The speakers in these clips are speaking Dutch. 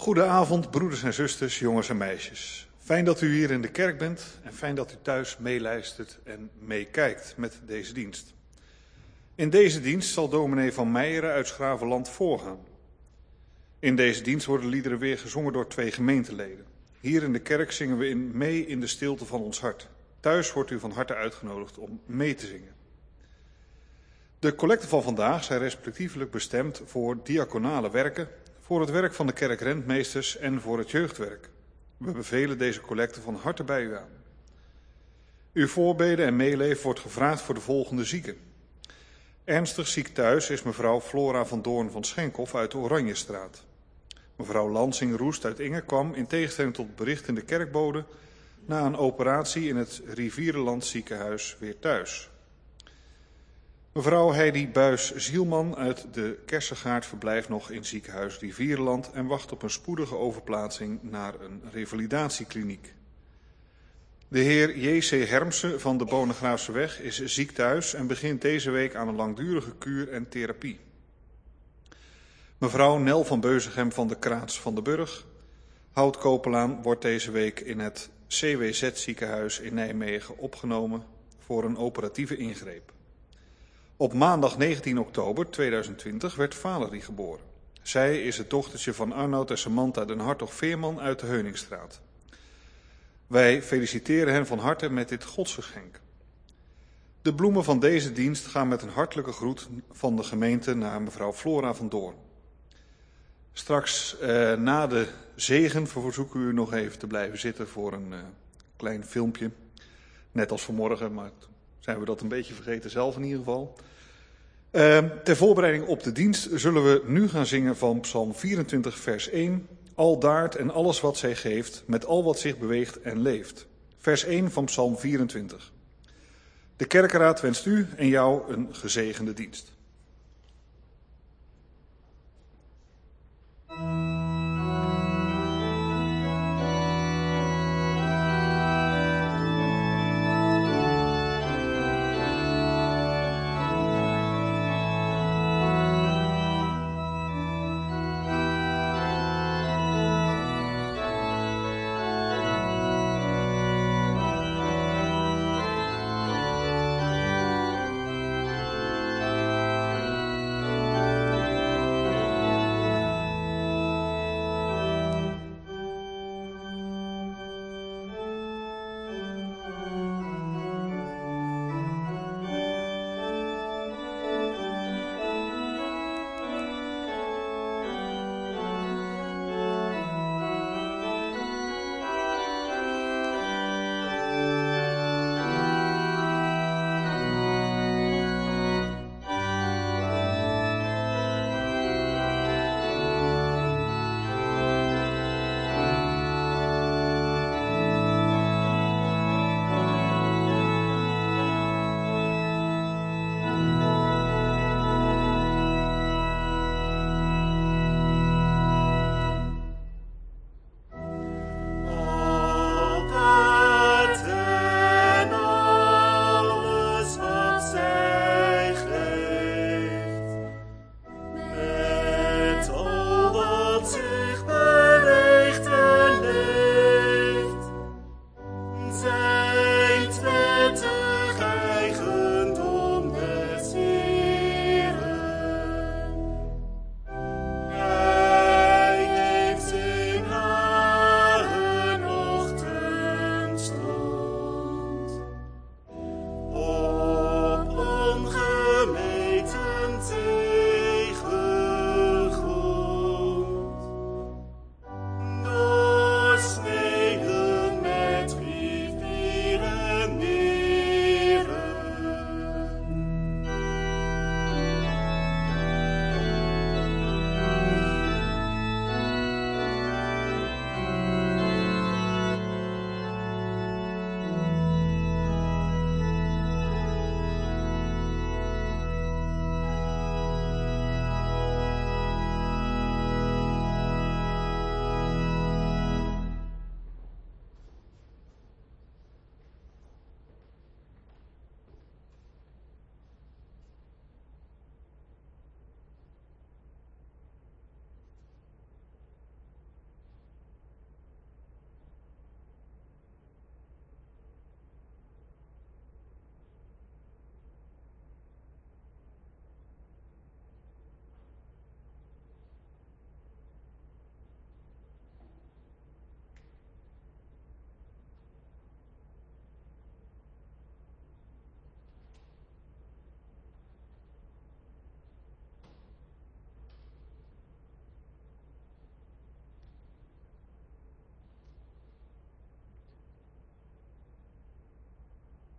Goedenavond, broeders en zusters, jongens en meisjes. Fijn dat u hier in de kerk bent en fijn dat u thuis meeluistert en meekijkt met deze dienst. In deze dienst zal dominee Van Meijeren uit 's Gravenland voorgaan. In deze dienst worden liederen weer gezongen door 2 gemeenteleden. Hier in de kerk zingen we mee in de stilte van ons hart. Thuis wordt u van harte uitgenodigd om mee te zingen. De collecten van vandaag zijn respectievelijk bestemd voor diaconale werken, voor het werk van de kerkrentmeesters en voor het jeugdwerk. We bevelen deze collecte van harte bij u aan. Uw voorbeden en meeleven wordt gevraagd voor de volgende zieken. Ernstig ziek thuis is mevrouw Flora van Doorn van Schenkhoff uit de Oranjestraat. Mevrouw Lansing-Roest uit Inge kwam, in tegenstelling tot het bericht in de kerkbode, na een operatie in het Rivierenland ziekenhuis weer thuis. Mevrouw Heidi Buis-Zielman uit de Kersengaard verblijft nog in ziekenhuis Rivierenland en wacht op een spoedige overplaatsing naar een revalidatiekliniek. De heer J.C. Hermsen van de Bonegraafseweg is ziek thuis en begint deze week aan een langdurige kuur en therapie. Mevrouw Nel van Beuzegem van de Kraats van de Burg, Houtkopelaan, wordt deze week in het CWZ-ziekenhuis in Nijmegen opgenomen voor een operatieve ingreep. Op maandag 19 oktober 2020 werd Valerie geboren. Zij is het dochtertje van Arnoud en Samantha den Hartog-Veerman uit de Heuningstraat. Wij feliciteren hen van harte met dit godsgeschenk. De bloemen van deze dienst gaan met een hartelijke groet van de gemeente naar mevrouw Flora van Doorn. Straks na de zegen verzoeken we u nog even te blijven zitten voor een klein filmpje. Net als vanmorgen, maar zijn we dat een beetje vergeten zelf in ieder geval. Ter voorbereiding op de dienst zullen we nu gaan zingen van Psalm 24 vers 1. Al daart en alles wat zij geeft, met al wat zich beweegt en leeft. Vers 1 van Psalm 24. De kerkenraad wenst u en jou een gezegende dienst.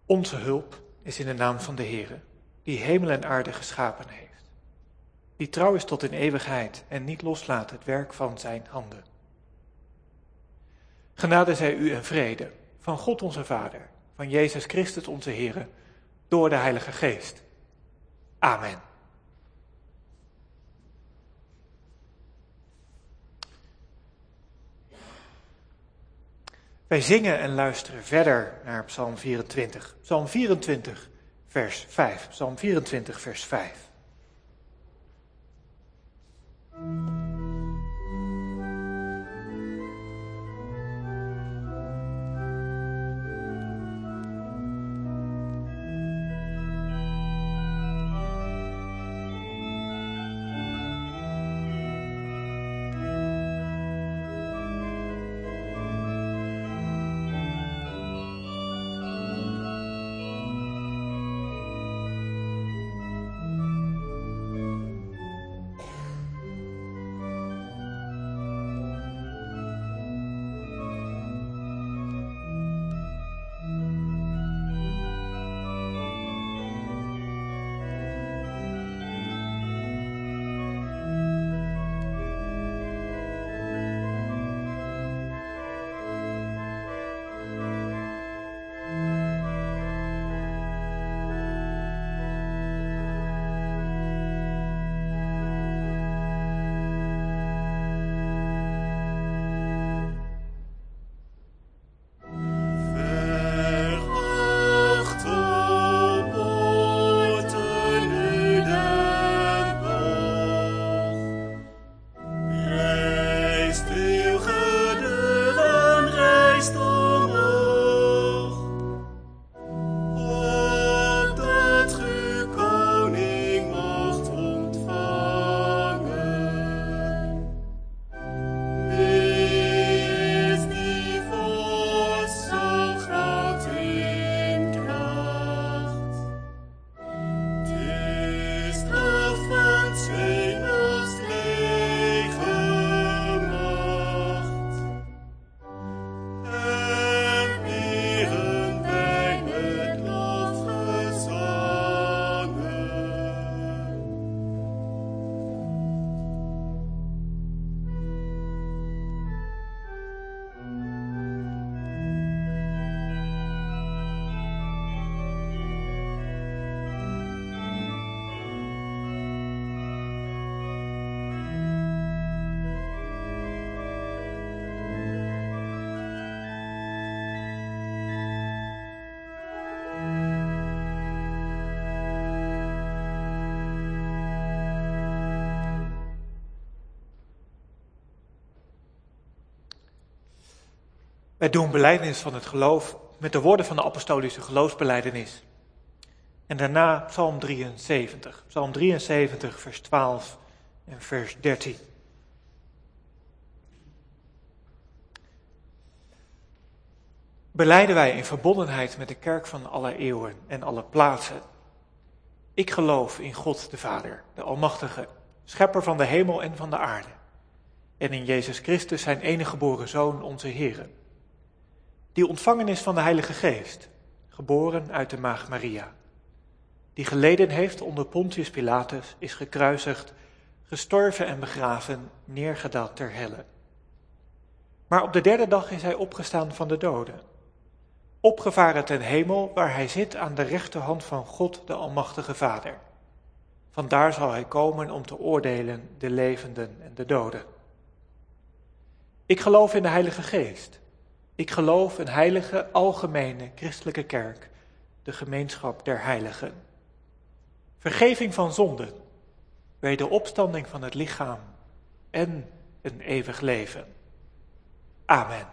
Onze hulp is in de naam van de Heere, die hemel en aarde geschapen heeft, die trouw is tot in eeuwigheid en niet loslaat het werk van zijn handen. Genade zij u en vrede van God onze Vader, van Jezus Christus onze Heere, door de Heilige Geest. Amen. Wij zingen en luisteren verder naar Psalm 24. Psalm 24, vers 5. Psalm 24, vers 5. Wij doen belijdenis van het geloof met de woorden van de apostolische geloofsbelijdenis. En daarna Psalm 73. Psalm 73, vers 12 en vers 13. Belijden wij in verbondenheid met de kerk van alle eeuwen en alle plaatsen. Ik geloof in God de Vader, de Almachtige, schepper van de hemel en van de aarde. En in Jezus Christus, zijn enige geboren Zoon, onze Heere. Die ontvangen is van de Heilige Geest, geboren uit de maagd Maria. Die geleden heeft onder Pontius Pilatus, is gekruisigd, gestorven en begraven, neergedaald ter helle. Maar op de derde dag is hij opgestaan van de doden. Opgevaren ten hemel, waar hij zit aan de rechterhand van God, de Almachtige Vader. Vandaar zal hij komen om te oordelen de levenden en de doden. Ik geloof in de Heilige Geest. Ik geloof een heilige, algemene, christelijke kerk, de gemeenschap der heiligen. Vergeving van zonden, wederopstanding van het lichaam en een eeuwig leven. Amen.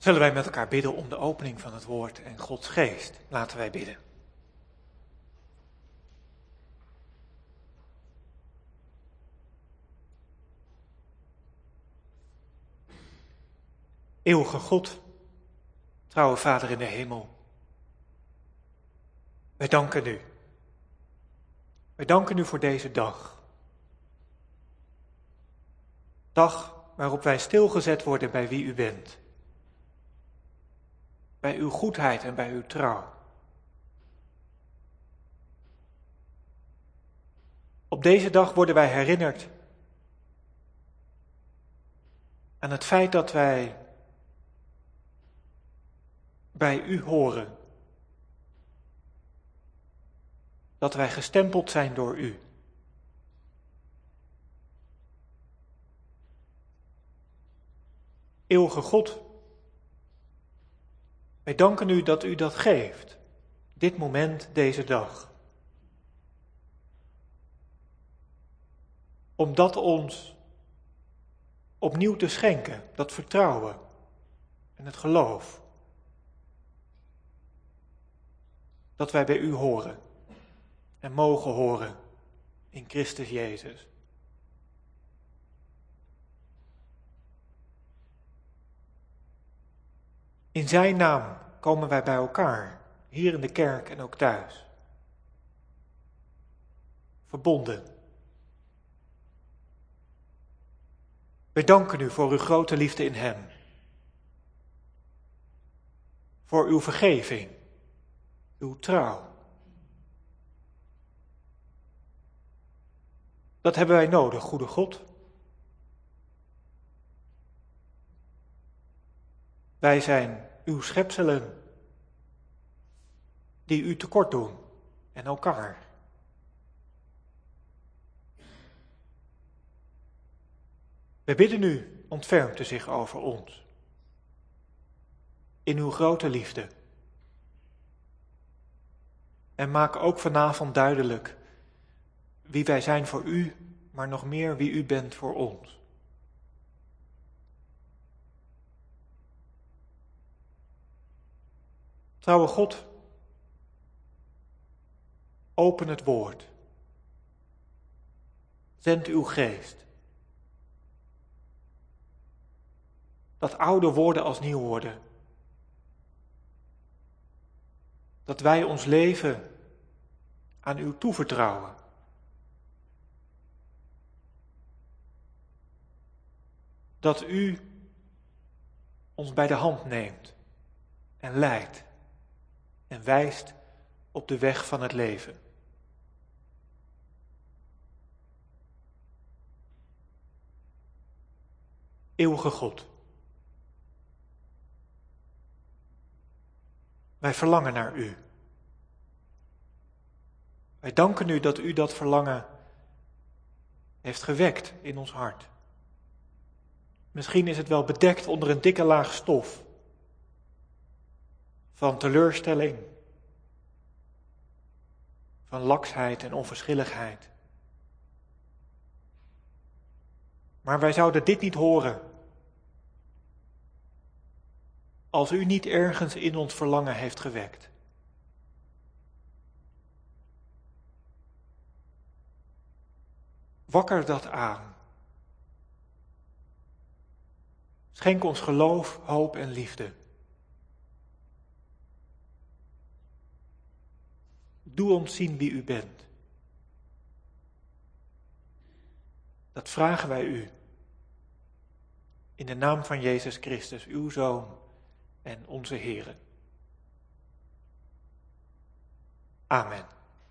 Zullen wij met elkaar bidden om de opening van het woord en Gods geest? Laten wij bidden. Eeuwige God, trouwe Vader in de hemel, wij danken u. Wij danken u voor deze dag. Dag waarop wij stilgezet worden bij wie u bent. Bij uw goedheid en bij uw trouw. Op deze dag worden wij herinnerd aan het feit dat wij bij u horen. Dat wij gestempeld zijn door u. Eeuwige God, wij danken u dat u dat geeft, dit moment, deze dag. Om dat ons opnieuw te schenken, dat vertrouwen en het geloof. Dat wij bij u horen en mogen horen in Christus Jezus. In zijn naam komen wij bij elkaar, hier in de kerk en ook thuis. Verbonden. Wij danken u voor uw grote liefde in hem. Voor uw vergeving, uw trouw. Dat hebben wij nodig, goede God. Wij zijn uw schepselen die u tekort doen en elkaar. We bidden u, ontfermt u zich over ons. In uw grote liefde. En maak ook vanavond duidelijk wie wij zijn voor u, maar nog meer wie u bent voor ons. Trouwe God, open het woord. Zend uw geest. Dat oude woorden als nieuw worden. Dat wij ons leven aan u toevertrouwen. Dat u ons bij de hand neemt en leidt en wijst op de weg van het leven. Eeuwige God, wij verlangen naar u. Wij danken u dat u dat verlangen heeft gewekt in ons hart. Misschien is het wel bedekt onder een dikke laag stof van teleurstelling, van laksheid en onverschilligheid. Maar wij zouden dit niet horen als u niet ergens in ons verlangen heeft gewekt. Wakker dat aan. Schenk ons geloof, hoop en liefde. Doe ons zien wie u bent. Dat vragen wij u. In de naam van Jezus Christus, uw Zoon en onze Heere. Amen.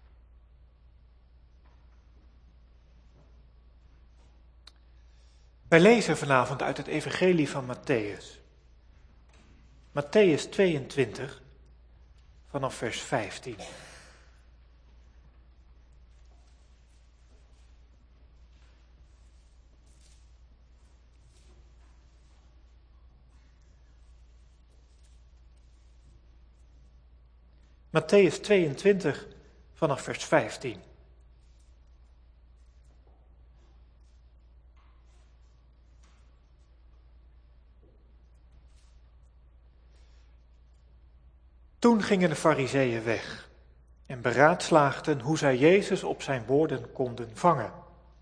Wij lezen vanavond uit het Evangelie van Mattheüs. Mattheüs 22, vanaf vers 15. Mattheüs 22, vanaf vers 15. Toen gingen de Farizeeën weg en beraadslaagden hoe zij Jezus op zijn woorden konden vangen.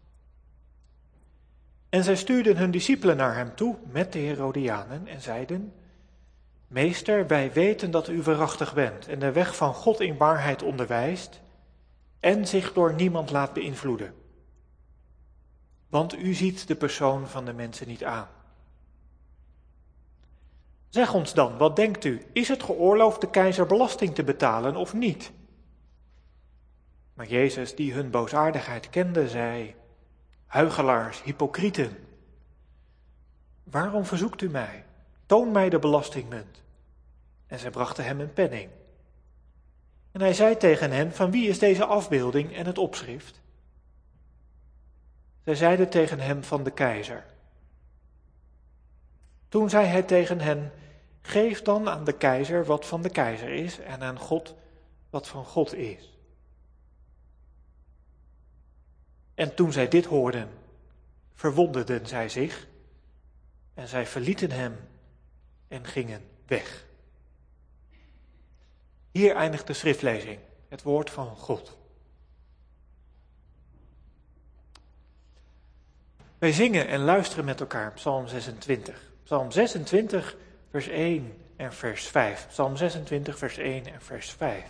En zij stuurden hun discipelen naar hem toe met de Herodianen en zeiden: Meester, wij weten dat u waarachtig bent en de weg van God in waarheid onderwijst en zich door niemand laat beïnvloeden. Want u ziet de persoon van de mensen niet aan. Zeg ons dan, wat denkt u, is het geoorloofd de keizer belasting te betalen of niet? Maar Jezus, die hun boosaardigheid kende, zei: Huichelaars, hypocrieten, waarom verzoekt u mij? Toon mij de belastingmunt. En zij brachten hem een penning. En hij zei tegen hen: van wie is deze afbeelding en het opschrift? Zij zeiden tegen hem: van de keizer. Toen zei hij tegen hen: geef dan aan de keizer wat van de keizer is en aan God wat van God is. En toen zij dit hoorden, verwonderden zij zich en zij verlieten hem en gingen weg. Hier eindigt de schriftlezing, het woord van God. Wij zingen en luisteren met elkaar Psalm 26. Psalm 26, vers 1 en vers 5. Psalm 26, vers 1 en vers 5.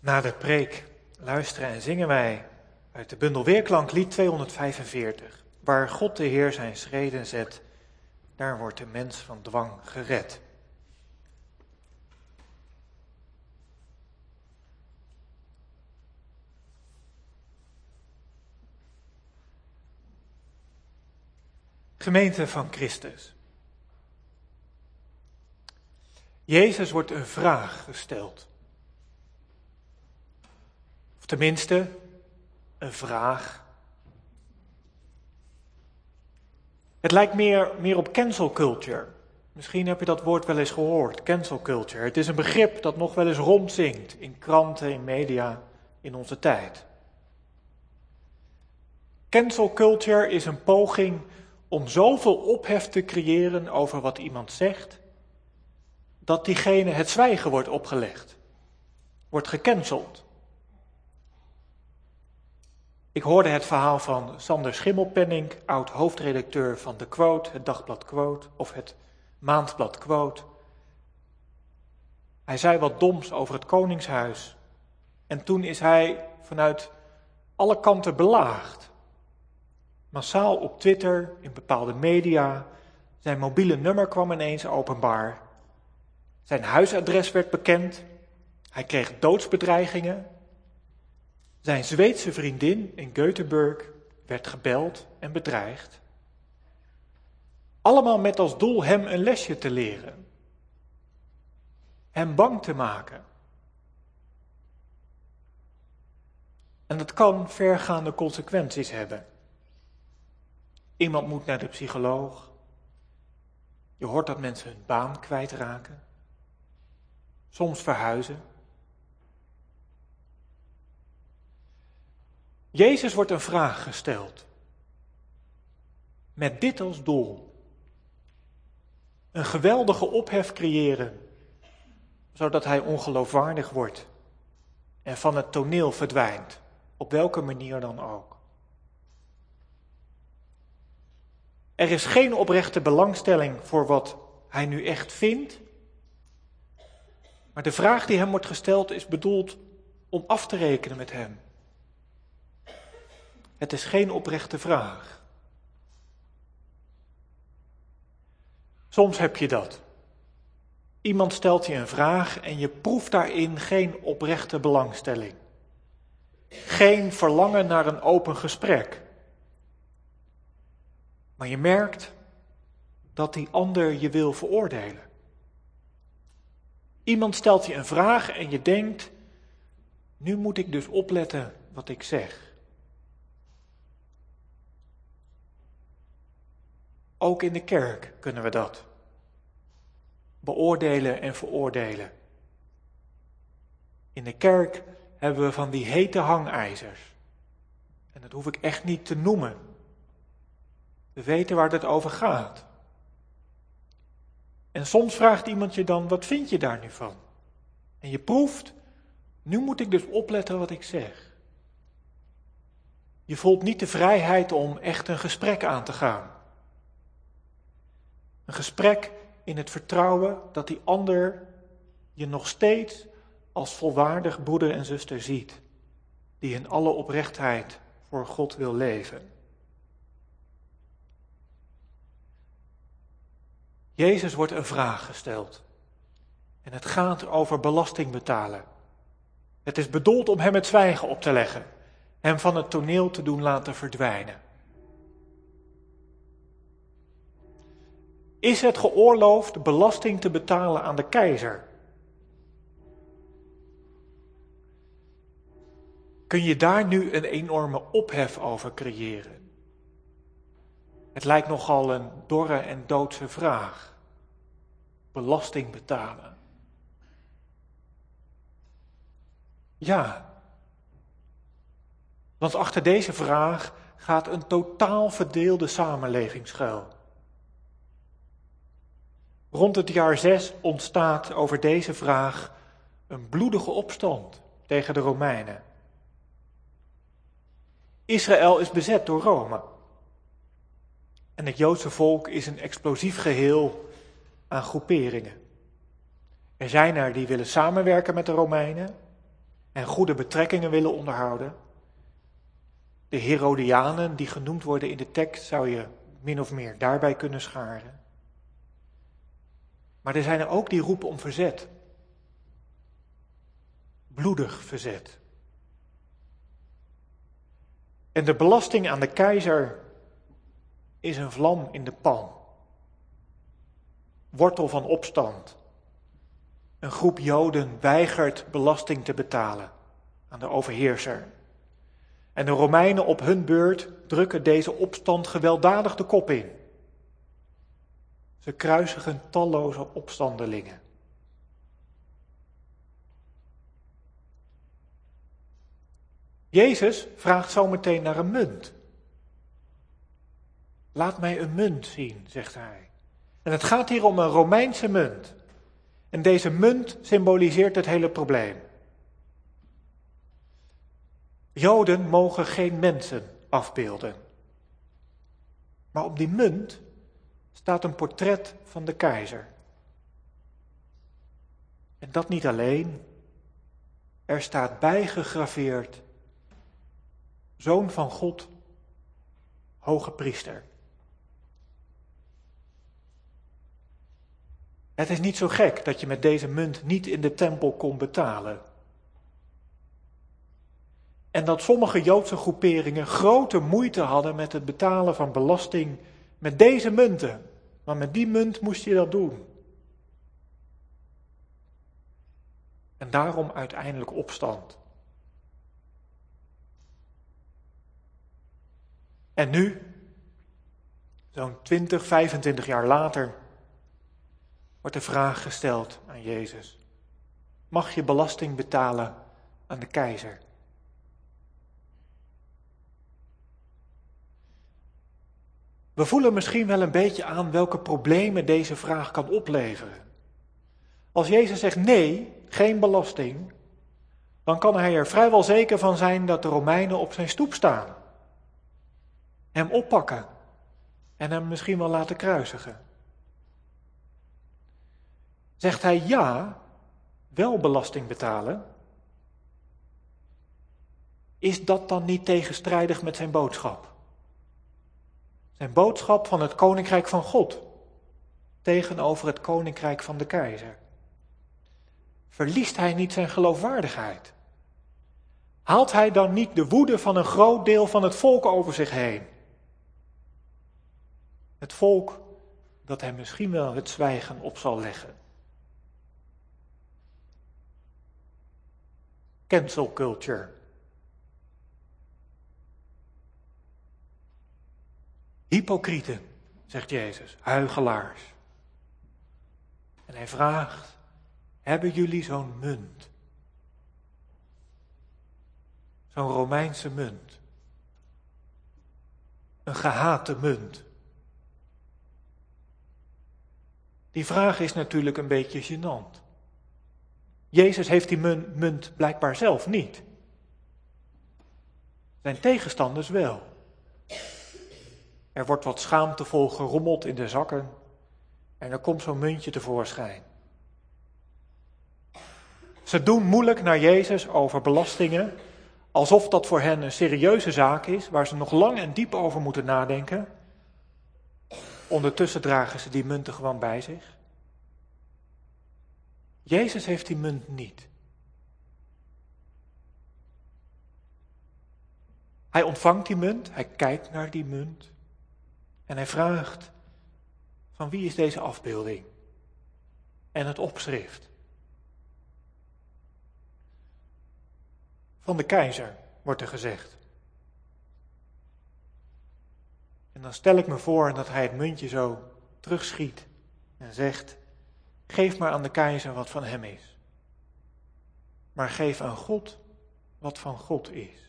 Na de preek luisteren en zingen wij uit de bundel Weerklank lied 245. Waar God de Heer zijn schreden zet, daar wordt de mens van dwang gered. Gemeente van Christus. Jezus wordt een vraag gesteld. Of tenminste, een vraag. Het lijkt meer op cancel culture. Misschien heb je dat woord wel eens gehoord, cancel culture. Het is een begrip dat nog wel eens rondzinkt in kranten, in media, in onze tijd. Cancel culture is een poging om zoveel ophef te creëren over wat iemand zegt, dat diegene het zwijgen wordt opgelegd, wordt gecanceld. Ik hoorde het verhaal van Sander Schimmelpenninck, oud-hoofdredacteur van de Quote, het dagblad Quote, of het maandblad Quote. Hij zei wat doms over het Koningshuis en toen is hij vanuit alle kanten belaagd. Massaal op Twitter, in bepaalde media, zijn mobiele nummer kwam ineens openbaar. Zijn huisadres werd bekend, hij kreeg doodsbedreigingen. Zijn Zweedse vriendin in Göteborg werd gebeld en bedreigd. Allemaal met als doel hem een lesje te leren. Hem bang te maken. En dat kan vergaande consequenties hebben. Iemand moet naar de psycholoog. Je hoort dat mensen hun baan kwijtraken. Soms verhuizen. Jezus wordt een vraag gesteld. Met dit als doel. Een geweldige ophef creëren. Zodat hij ongeloofwaardig wordt. En van het toneel verdwijnt. Op welke manier dan ook. Er is geen oprechte belangstelling voor wat hij nu echt vindt. Maar de vraag die hem wordt gesteld is bedoeld om af te rekenen met hem. Het is geen oprechte vraag. Soms heb je dat. Iemand stelt je een vraag en je proeft daarin geen oprechte belangstelling. Geen verlangen naar een open gesprek. Maar je merkt dat die ander je wil veroordelen. Iemand stelt je een vraag en je denkt, nu moet ik dus opletten wat ik zeg. Ook in de kerk kunnen we dat. Beoordelen en veroordelen. In de kerk hebben we van die hete hangijzers. En dat hoef ik echt niet te noemen. We weten waar het over gaat. En soms vraagt iemand je dan, wat vind je daar nu van? En je proeft, nu moet ik dus opletten wat ik zeg. Je voelt niet de vrijheid om echt een gesprek aan te gaan. Een gesprek in het vertrouwen dat die ander je nog steeds als volwaardig broeder en zuster ziet, die in alle oprechtheid voor God wil leven. Jezus wordt een vraag gesteld. En het gaat over belasting betalen. Het is bedoeld om hem het zwijgen op te leggen. Hem van het toneel te doen laten verdwijnen. Is het geoorloofd belasting te betalen aan de keizer? Kun je daar nu een enorme ophef over creëren? Het lijkt nogal een dorre en doodse vraag. Belasting betalen. Ja. Want achter deze vraag gaat een totaal verdeelde samenleving schuil. Rond het jaar 6 ontstaat over deze vraag een bloedige opstand tegen de Romeinen. Israël is bezet door Rome. En het Joodse volk is een explosief geheel aan groeperingen. Er zijn er die willen samenwerken met de Romeinen. en goede betrekkingen willen onderhouden. De Herodianen die genoemd worden in de tekst zou je min of meer daarbij kunnen scharen. Maar er zijn er ook die roepen om verzet. Bloedig verzet. En de belasting aan de keizer is een vlam in de pan. Wortel van opstand. Een groep Joden weigert belasting te betalen aan de overheerser. En de Romeinen op hun beurt drukken deze opstand gewelddadig de kop in. Ze kruisigen talloze opstandelingen. Jezus vraagt zometeen naar een munt. Laat mij een munt zien, zegt hij. En het gaat hier om een Romeinse munt. En deze munt symboliseert het hele probleem. Joden mogen geen mensen afbeelden. Maar op die munt staat een portret van de keizer. En dat niet alleen. Er staat bijgegraveerd: Zoon van God, hoge priester. Het is niet zo gek dat je met deze munt niet in de tempel kon betalen. En dat sommige Joodse groeperingen grote moeite hadden met het betalen van belasting met deze munten. Maar met die munt moest je dat doen. En daarom uiteindelijk opstand. En nu, zo'n 20, 25 jaar later, wordt de vraag gesteld aan Jezus: mag je belasting betalen aan de keizer? We voelen misschien wel een beetje aan welke problemen deze vraag kan opleveren. Als Jezus zegt nee, geen belasting, dan kan hij er vrijwel zeker van zijn dat de Romeinen op zijn stoep staan. Hem oppakken en hem misschien wel laten kruisigen. Zegt hij ja, wel belasting betalen, is dat dan niet tegenstrijdig met zijn boodschap? Zijn boodschap van het koninkrijk van God tegenover het koninkrijk van de keizer. Verliest hij niet zijn geloofwaardigheid? Haalt hij dan niet de woede van een groot deel van het volk over zich heen? Het volk dat hem misschien wel het zwijgen op zal leggen. Cancel culture. Hypocrieten, zegt Jezus, huichelaars. En hij vraagt: hebben jullie zo'n munt? Zo'n Romeinse munt. Een gehate munt. Die vraag is natuurlijk een beetje gênant. Jezus heeft die munt blijkbaar zelf niet. Zijn tegenstanders wel. Er wordt wat schaamtevol gerommeld in de zakken en er komt zo'n muntje tevoorschijn. Ze doen moeilijk naar Jezus over belastingen, alsof dat voor hen een serieuze zaak is, waar ze nog lang en diep over moeten nadenken. Ondertussen dragen ze die munten gewoon bij zich. Jezus heeft die munt niet. Hij ontvangt die munt, hij kijkt naar die munt en hij vraagt: van wie is deze afbeelding? En het opschrift. Van de keizer, wordt er gezegd. En dan stel ik me voor dat hij het muntje zo terugschiet en zegt: geef maar aan de keizer wat van hem is. Maar geef aan God wat van God is.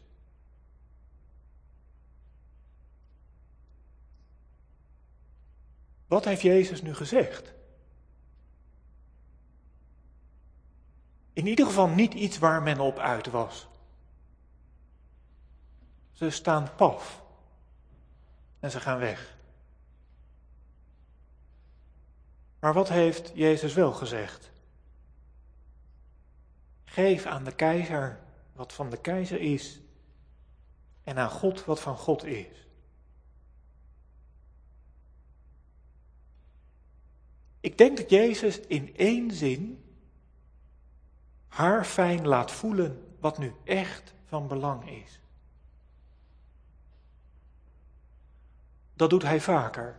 Wat heeft Jezus nu gezegd? In ieder geval niet iets waar men op uit was. Ze staan paf en ze gaan weg. Maar wat heeft Jezus wel gezegd? Geef aan de keizer wat van de keizer is en aan God wat van God is. Ik denk dat Jezus in één zin haarfijn laat voelen wat nu echt van belang is. Dat doet hij vaker.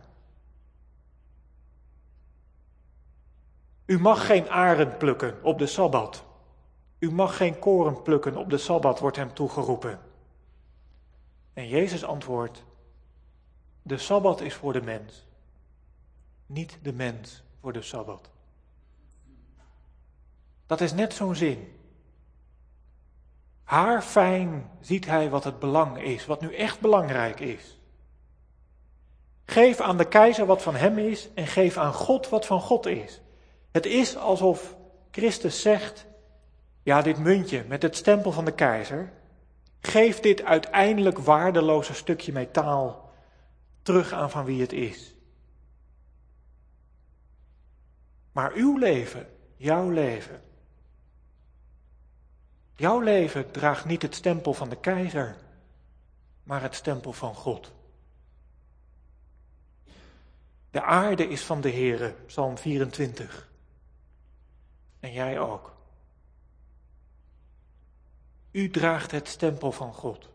U mag geen arend plukken op de Sabbat. U mag geen koren plukken op de Sabbat, wordt hem toegeroepen. En Jezus antwoordt, de Sabbat is voor de mens, niet de mens voor de Sabbat. Dat is net zo'n zin. Haarfijn ziet hij wat het belang is, wat nu echt belangrijk is. Geef aan de keizer wat van hem is en geef aan God wat van God is. Het is alsof Christus zegt, ja, dit muntje met het stempel van de keizer, geef dit uiteindelijk waardeloze stukje metaal terug aan van wie het is. Maar uw leven, jouw leven draagt niet het stempel van de keizer, maar het stempel van God. De aarde is van de Heere, Psalm 24. En jij ook. U draagt het stempel van God.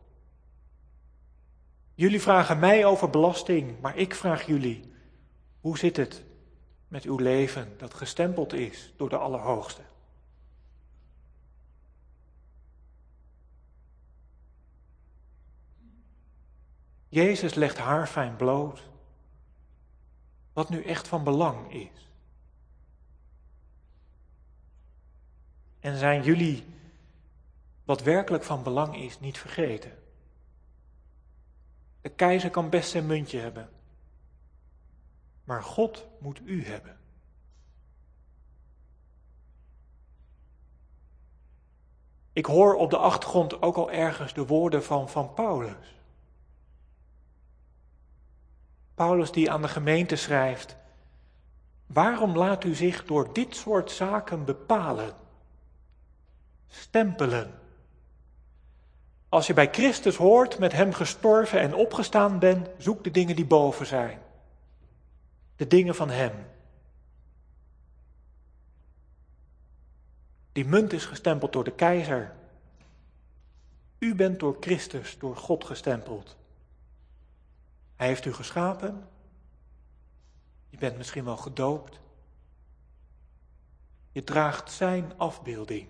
Jullie vragen mij over belasting, maar ik vraag jullie, hoe zit het met uw leven dat gestempeld is door de Allerhoogste? Jezus legt haarfijn bloot wat nu echt van belang is. En zijn jullie wat werkelijk van belang is niet vergeten. De keizer kan best zijn muntje hebben, maar God moet u hebben. Ik hoor op de achtergrond ook al ergens de woorden van Paulus. Paulus die aan de gemeente schrijft, waarom laat u zich door dit soort zaken bepalen? Stempelen. Als je bij Christus hoort, met hem gestorven en opgestaan bent, zoek de dingen die boven zijn. De dingen van hem. Die munt is gestempeld door de keizer. U bent door Christus, door God gestempeld. Hij heeft u geschapen. Je bent misschien wel gedoopt. Je draagt zijn afbeelding.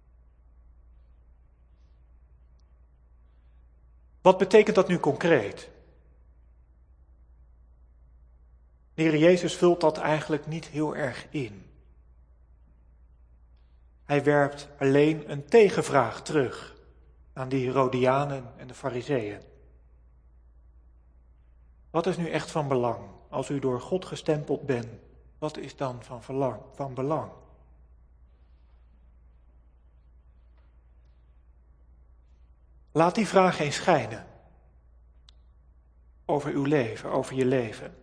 Wat betekent dat nu concreet? De Heer Jezus vult dat eigenlijk niet heel erg in. Hij werpt alleen een tegenvraag terug aan de Herodianen en de Farizeeën. Wat is nu echt van belang? Als u door God gestempeld bent, wat is dan van belang? Laat die vraag eens schijnen. Over uw leven, over je leven.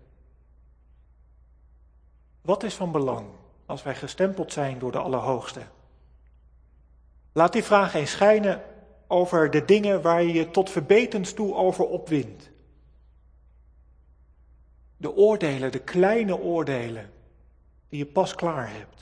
Wat is van belang als wij gestempeld zijn door de Allerhoogste? Laat die vraag eens schijnen over de dingen waar je je tot verbetens toe over opwindt. De oordelen, de kleine oordelen die je pas klaar hebt.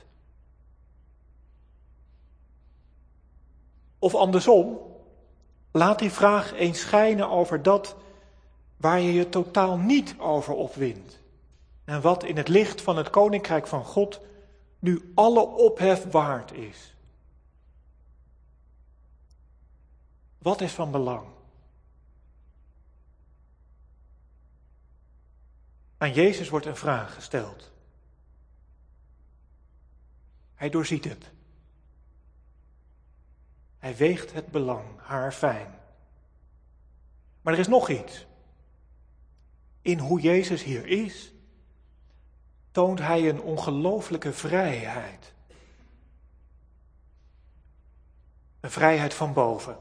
Of andersom, laat die vraag eens schijnen over dat waar je je totaal niet over opwindt. En wat in het licht van het Koninkrijk van God nu alle ophef waard is. Wat is van belang? Aan Jezus wordt een vraag gesteld. Hij doorziet het. Hij weegt het belang haarfijn. Maar er is nog iets. In hoe Jezus hier is, toont hij een ongelooflijke vrijheid. Een vrijheid van boven.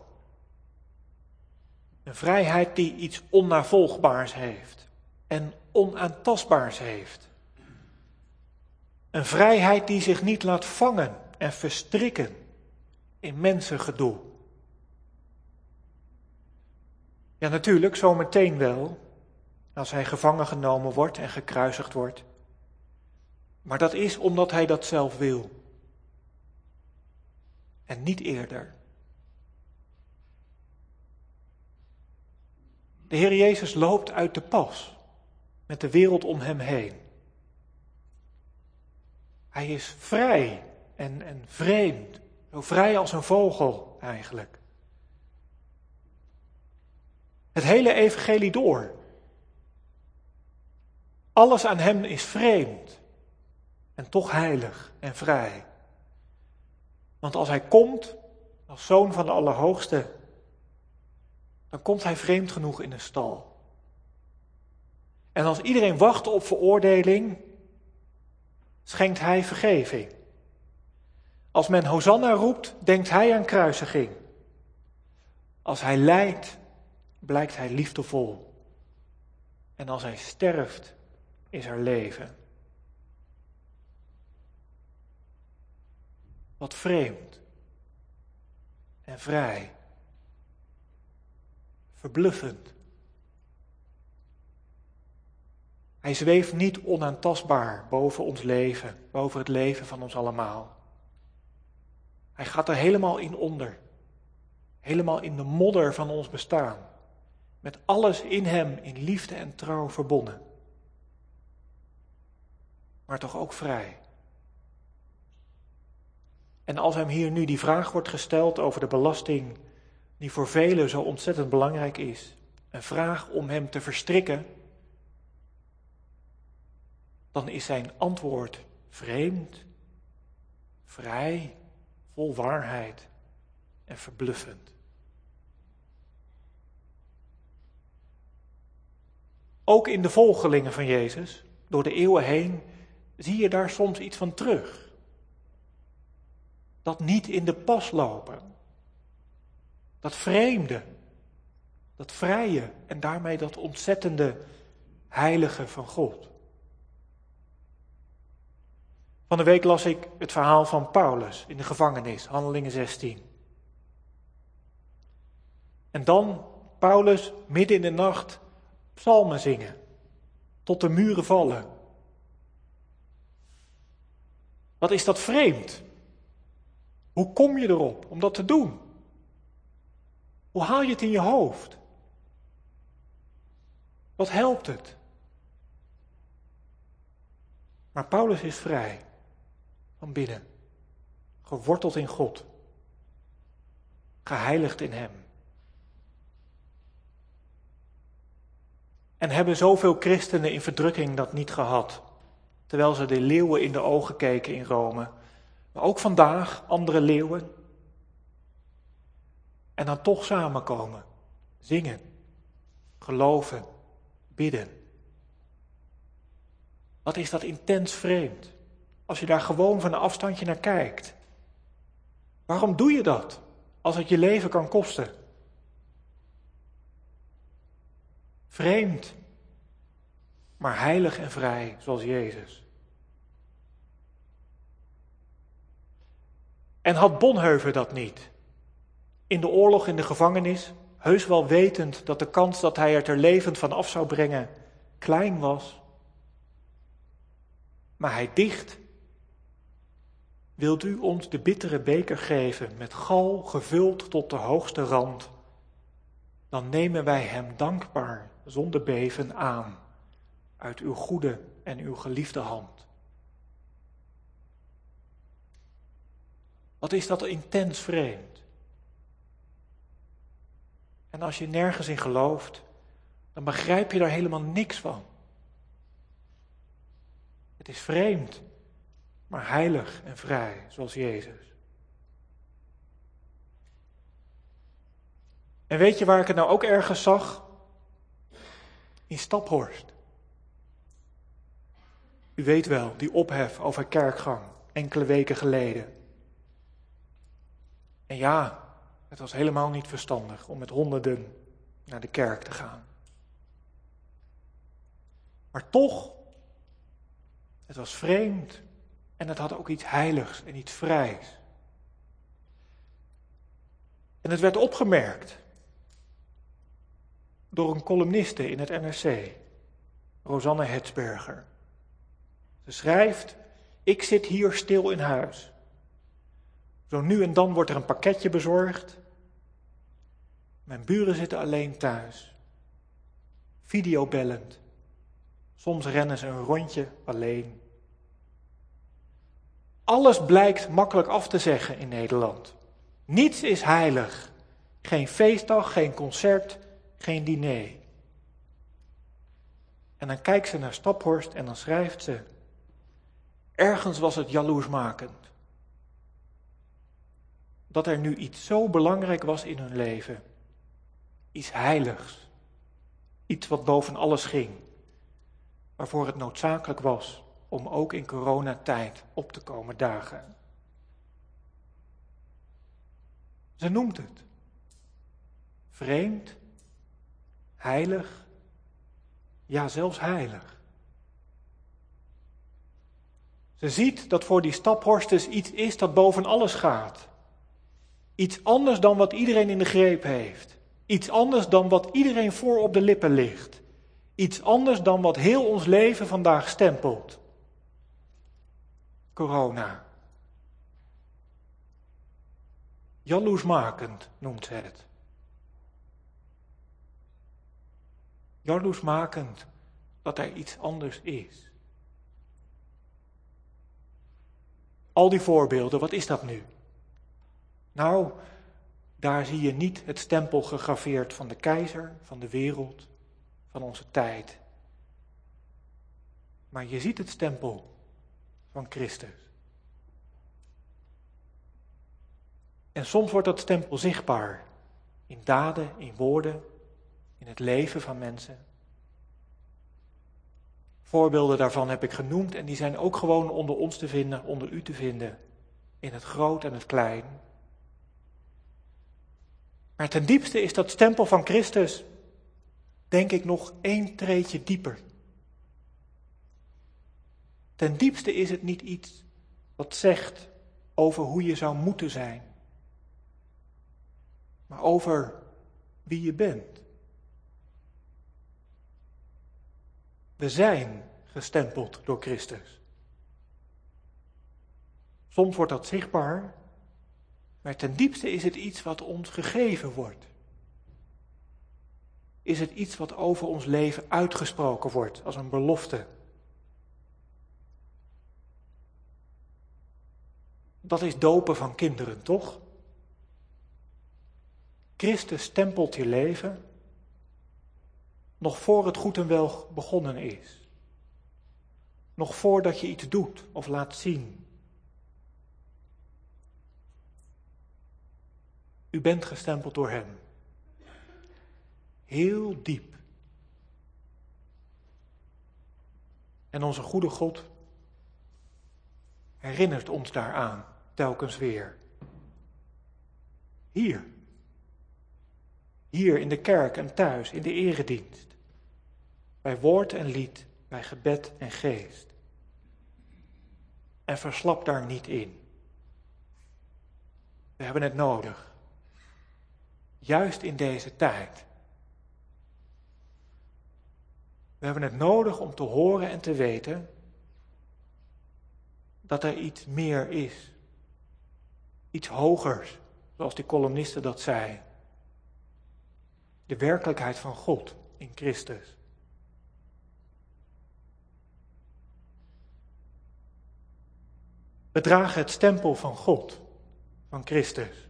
Een vrijheid die iets onnavolgbaars heeft en onaantastbaars heeft. Een vrijheid die zich niet laat vangen en verstrikken in mensengedoe. Ja, natuurlijk, zometeen wel, als hij gevangen genomen wordt en gekruisigd wordt. Maar dat is omdat hij dat zelf wil. En niet eerder. De Heer Jezus loopt uit de pas met de wereld om hem heen. Hij is vrij en vreemd, zo vrij als een vogel eigenlijk. Het hele evangelie door. Alles aan hem is vreemd en toch heilig en vrij. Want als hij komt als zoon van de Allerhoogste, dan komt hij vreemd genoeg in een stal. En als iedereen wacht op veroordeling, schenkt hij vergeving. Als men Hosanna roept, denkt hij aan kruisiging. Als hij lijdt, blijkt hij liefdevol. En als hij sterft, is er leven. Wat vreemd en vrij. Verbluffend. Hij zweeft niet onaantastbaar boven ons leven, boven het leven van ons allemaal. Hij gaat er helemaal in onder. Helemaal in de modder van ons bestaan. Met alles in hem in liefde en trouw verbonden. Maar toch ook vrij. En als hem hier nu die vraag wordt gesteld over de belasting die voor velen zo ontzettend belangrijk is, een vraag om hem te verstrikken, dan is zijn antwoord vreemd, vrij, vol waarheid en verbluffend. Ook in de volgelingen van Jezus, door de eeuwen heen, zie je daar soms iets van terug. Dat niet in de pas lopen. Dat vreemde, dat vrije en daarmee dat ontzettende heilige van God. Van de week las ik het verhaal van Paulus in de gevangenis, Handelingen 16. En dan Paulus midden in de nacht psalmen zingen, tot de muren vallen. Wat is dat vreemd? Hoe kom je erop om dat te doen? Hoe haal je het in je hoofd? Wat helpt het? Maar Paulus is vrij van binnen, geworteld in God, geheiligd in hem. En hebben zoveel christenen in verdrukking dat niet gehad, terwijl ze de leeuwen in de ogen keken in Rome. Maar ook vandaag andere leeuwen. En dan toch samenkomen, zingen, geloven, bidden. Wat is dat intens vreemd, als je daar gewoon van een afstandje naar kijkt. Waarom doe je dat, als het je leven kan kosten? Vreemd, maar heilig en vrij, zoals Jezus. En had Bonhoeffer dat niet? In de oorlog, in de gevangenis, heus wel wetend dat de kans dat hij er levend van af zou brengen klein was. Maar hij dicht. Wilt u ons de bittere beker geven, met gal gevuld tot de hoogste rand, dan nemen wij hem dankbaar, zonder beven aan, uit uw goede en uw geliefde hand. Wat is dat intens vreemd? En als je nergens in gelooft, dan begrijp je daar helemaal niks van. Het is vreemd, maar heilig en vrij, zoals Jezus. En weet je waar ik het nou ook ergens zag? In Staphorst. U weet wel, die ophef over kerkgang, enkele weken geleden. En ja, het was helemaal niet verstandig om met honderden naar de kerk te gaan. Maar toch, het was vreemd en het had ook iets heiligs en iets vrijs. En het werd opgemerkt. door een columniste in het NRC, Rosanne Hetsberger. Ze schrijft: ik zit hier stil in huis. Zo nu en dan wordt er een pakketje bezorgd. Mijn buren zitten alleen thuis. Videobellend. Soms rennen ze een rondje alleen. Alles blijkt makkelijk af te zeggen in Nederland. Niets is heilig. Geen feestdag, geen concert, geen diner. En dan kijkt ze naar Staphorst en dan schrijft ze: ergens was het jaloersmakend. Dat er nu iets zo belangrijk was in hun leven. Iets heiligs. Iets wat boven alles ging. Waarvoor het noodzakelijk was om ook in coronatijd op te komen dagen. Ze noemt het vreemd, heilig, ja zelfs heilig. Ze ziet dat voor die Staphorsters iets is dat boven alles gaat. Iets anders dan wat iedereen in de greep heeft. Iets anders dan wat iedereen voor op de lippen ligt. Iets anders dan wat heel ons leven vandaag stempelt. Corona. Jaloersmakend noemt ze het. Jaloersmakend dat er iets anders is. Al die voorbeelden, wat is dat nu? Nou, daar zie je niet het stempel gegraveerd van de keizer, van de wereld, van onze tijd. Maar je ziet het stempel van Christus. En soms wordt dat stempel zichtbaar in daden, in woorden, in het leven van mensen. Voorbeelden daarvan heb ik genoemd en die zijn ook gewoon onder ons te vinden, onder u te vinden, in het groot en het klein. Maar ten diepste is dat stempel van Christus, denk ik, nog 1 treedje dieper. Ten diepste is het niet iets wat zegt over hoe je zou moeten zijn, maar over wie je bent. We zijn gestempeld door Christus. Soms wordt dat zichtbaar, maar ten diepste is het iets wat ons gegeven wordt. Is het iets wat over ons leven uitgesproken wordt als een belofte. Dat is dopen van kinderen, toch? Christus stempelt je leven nog voor het goed en wel begonnen is. Nog voordat je iets doet of laat zien. U bent gestempeld door hem. Heel diep. En onze goede God herinnert ons daaraan telkens weer. Hier. Hier in de kerk en thuis, in de eredienst. Bij woord en lied, bij gebed en geest. En verslap daar niet in. We hebben het nodig. Juist in deze tijd. We hebben het nodig om te horen en te weten dat er iets meer is. Iets hogers, zoals die columniste dat zei. De werkelijkheid van God in Christus. We dragen het stempel van God, van Christus.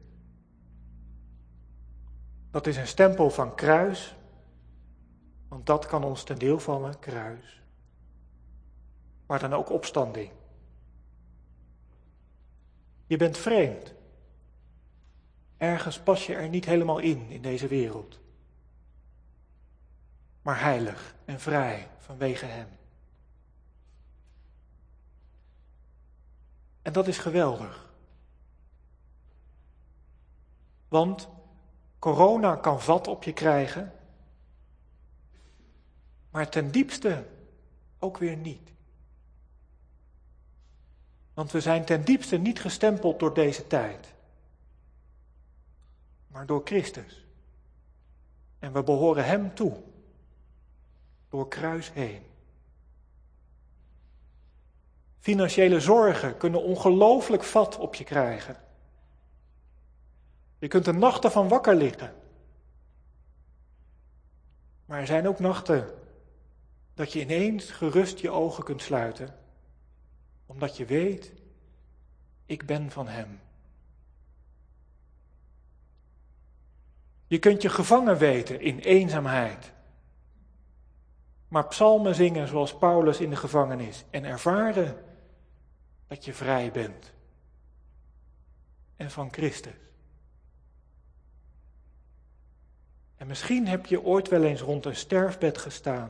Dat is een stempel van kruis, want dat kan ons ten deel vallen, kruis. Maar dan ook opstanding. Je bent vreemd. Ergens pas je er niet helemaal in deze wereld. Maar heilig en vrij vanwege hem. En dat is geweldig. Want corona kan vat op je krijgen, maar ten diepste ook weer niet. Want we zijn ten diepste niet gestempeld door deze tijd, maar door Christus En we behoren hem toe. Door kruis heen. Financiële zorgen kunnen ongelooflijk vat op je krijgen. Je kunt er nachten van wakker liggen. Maar er zijn ook nachten dat je ineens gerust je ogen kunt sluiten. Omdat je weet, ik ben van hem. Je kunt je gevangen weten in eenzaamheid. Maar psalmen zingen zoals Paulus in de gevangenis en ervaren dat je vrij bent. En van Christus. En misschien heb je ooit wel eens rond een sterfbed gestaan.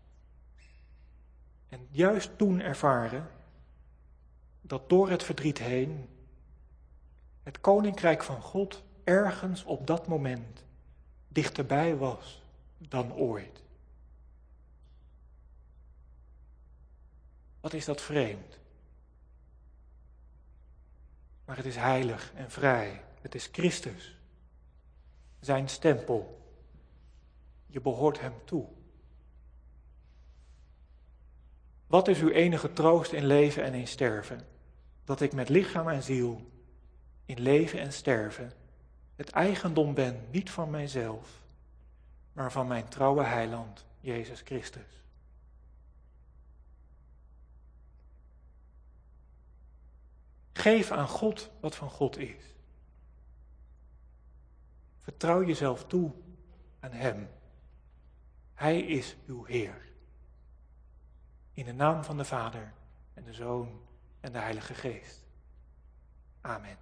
En juist toen ervaren dat door het verdriet heen het koninkrijk van God ergens op dat moment dichterbij was dan ooit. Wat is dat vreemd? Maar het is heilig en vrij. Het is Christus. Zijn stempel. Je behoort hem toe. Wat is uw enige troost in leven en in sterven? Dat ik met lichaam en ziel, in leven en sterven, het eigendom ben niet van mijzelf, maar van mijn trouwe heiland, Jezus Christus. Geef aan God wat van God is. Vertrouw jezelf toe aan hem. Hij is uw Heer. In de naam van de Vader en de Zoon en de Heilige Geest. Amen.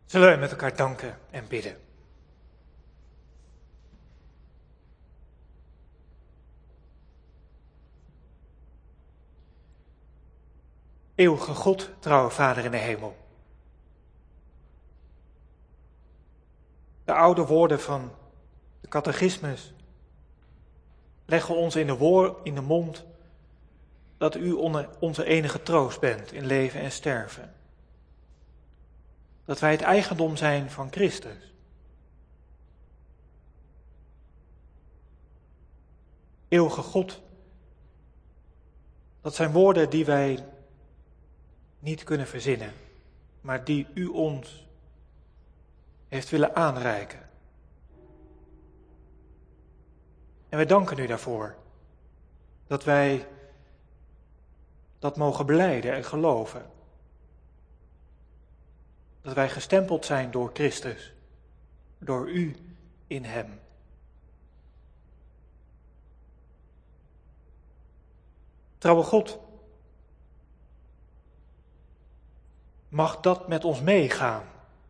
Zullen we met elkaar danken en bidden. Eeuwige God, trouwe Vader in de hemel. De oude woorden van de catechismus leggen ons in de mond dat u onze enige troost bent in leven en sterven. Dat wij het eigendom zijn van Christus. Eeuwige God, dat zijn woorden die wij niet kunnen verzinnen, maar die u ons heeft willen aanreiken. En wij danken u daarvoor, dat wij dat mogen belijden en geloven. Dat wij gestempeld zijn door Christus, door u in hem. Trouwe God, mag dat met ons meegaan.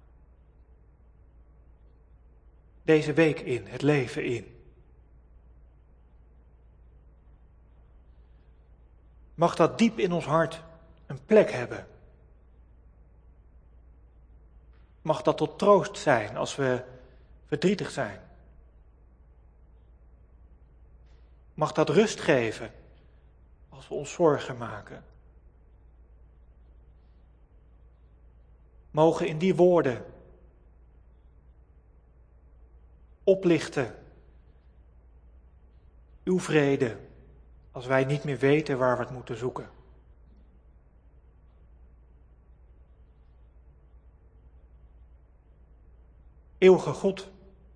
Deze week in, het leven in. Mag dat diep in ons hart een plek hebben. Mag dat tot troost zijn als we verdrietig zijn. Mag dat rust geven als we ons zorgen maken. Mogen in die woorden oplichten uw vrede als wij niet meer weten waar we het moeten zoeken. Eeuwige God,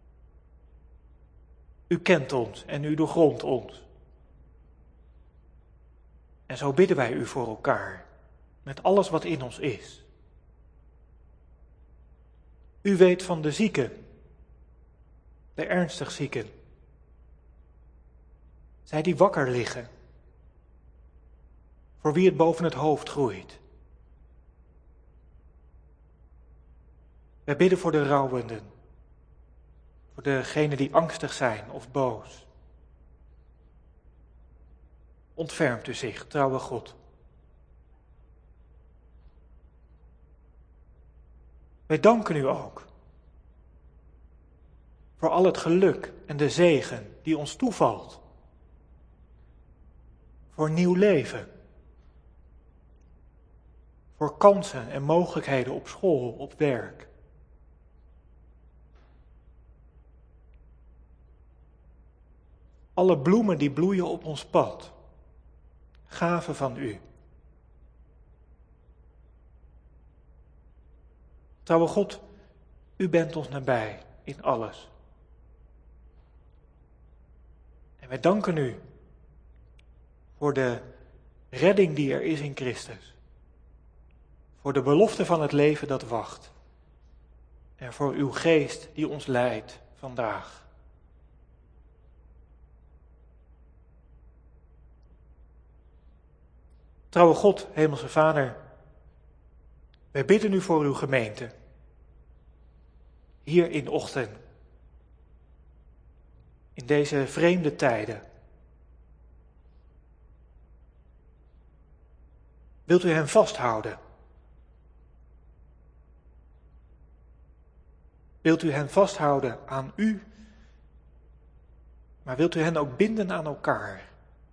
u kent ons en u doorgrondt ons. En zo bidden wij u voor elkaar, met alles wat in ons is. U weet van de zieken, de ernstig zieken. Zij die wakker liggen, voor wie het boven het hoofd groeit. Wij bidden voor de rouwenden, voor degenen die angstig zijn of boos. Ontfermt u zich, trouwe God. Wij danken u ook voor al het geluk en de zegen die ons toevalt. Voor nieuw leven. Voor kansen en mogelijkheden op school, op werk. Alle bloemen die bloeien op ons pad. Gaven van u. Trouwe God, u bent ons nabij in alles. En wij danken u voor de redding die er is in Christus. Voor de belofte van het leven dat wacht. En voor uw geest die ons leidt vandaag. Trouwe God, Hemelse Vader, wij bidden u voor uw gemeente. Hier in Ochten. In deze vreemde tijden. Wilt u hen vasthouden? Wilt u hen vasthouden aan u? Maar wilt u hen ook binden aan elkaar?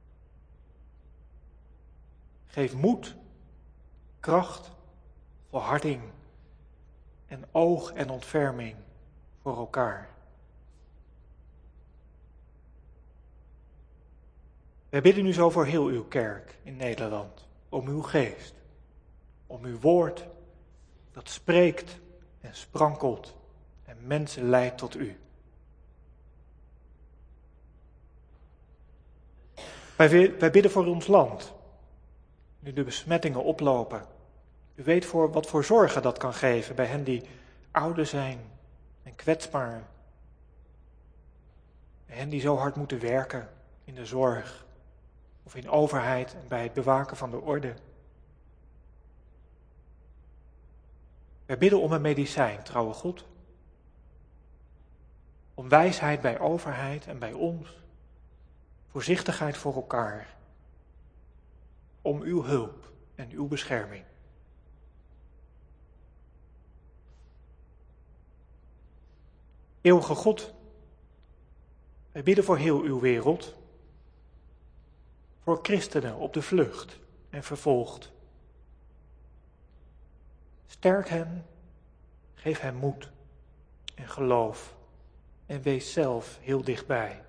Geef moed, kracht, volharding en oog en ontferming voor elkaar. Wij bidden u zo voor heel uw kerk in Nederland, om uw geest, om uw woord dat spreekt en sprankelt en mensen leidt tot u. Wij bidden voor ons land, nu de besmettingen oplopen. U weet wat voor zorgen dat kan geven bij hen die ouder zijn en kwetsbaar. Bij hen die zo hard moeten werken in de zorg of in overheid en bij het bewaken van de orde. Wij bidden om een medicijn, trouwe God. Om wijsheid bij overheid en bij ons. Voorzichtigheid voor elkaar. Om uw hulp en uw bescherming. Eeuwige God, wij bidden voor heel uw wereld. Voor christenen op de vlucht en vervolgd. Sterk hen, geef hen moed en geloof en wees zelf heel dichtbij.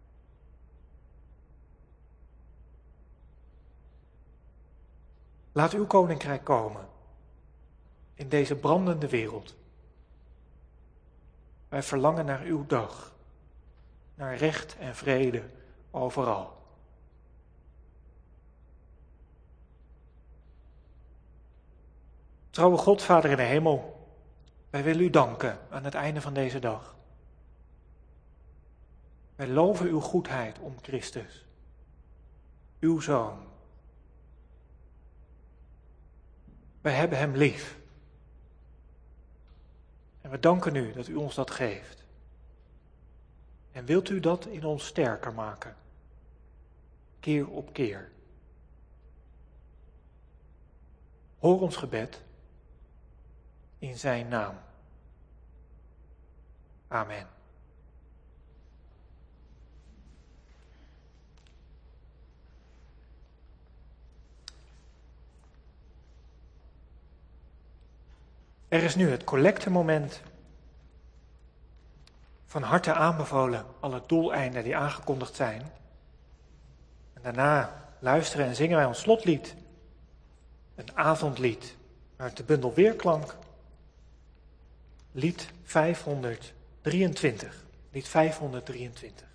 Laat uw koninkrijk komen in deze brandende wereld. Wij verlangen naar uw dag, naar recht en vrede overal. Trouwe God, Vader in de hemel, wij willen u danken aan het einde van deze dag. Wij loven uw goedheid om Christus, uw Zoon. Wij hebben hem lief. En we danken u dat u ons dat geeft. En wilt u dat in ons sterker maken, keer op keer. Hoor ons gebed in zijn naam. Amen. Er is nu het collectemoment. Van harte aanbevolen alle doeleinden die aangekondigd zijn. En daarna luisteren en zingen wij ons slotlied. Een avondlied uit de bundel Weerklank. Lied 523. Lied 523.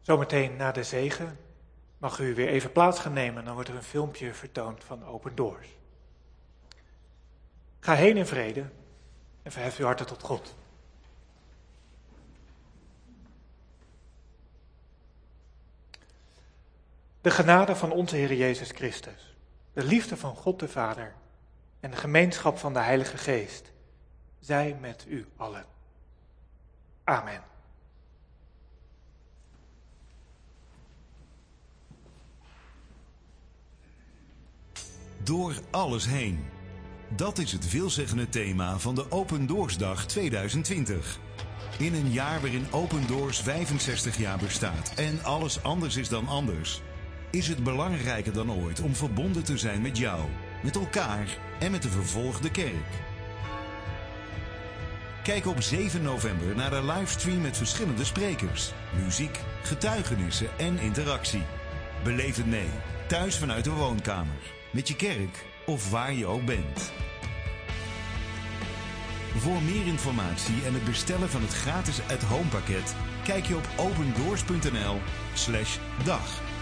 Zometeen na de zegen mag u weer even plaats gaan nemen. Dan wordt er een filmpje vertoond van Open Doors. Ga heen in vrede en verhef uw harten tot God. De genade van onze Heer Jezus Christus, de liefde van God de Vader en de gemeenschap van de Heilige Geest, zij met u allen. Amen. Door alles heen. Dat is het veelzeggende thema van de Open Doorsdag 2020. In een jaar waarin Open Doors 65 jaar bestaat en alles anders is dan anders, is het belangrijker dan ooit om verbonden te zijn met jou, met elkaar en met de vervolgde kerk. Kijk op 7 november naar de livestream met verschillende sprekers, muziek, getuigenissen en interactie. Beleef het mee, thuis vanuit de woonkamer, met je kerk of waar je ook bent. Voor meer informatie en het bestellen van het gratis at-home pakket kijk je op opendoors.nl/dag.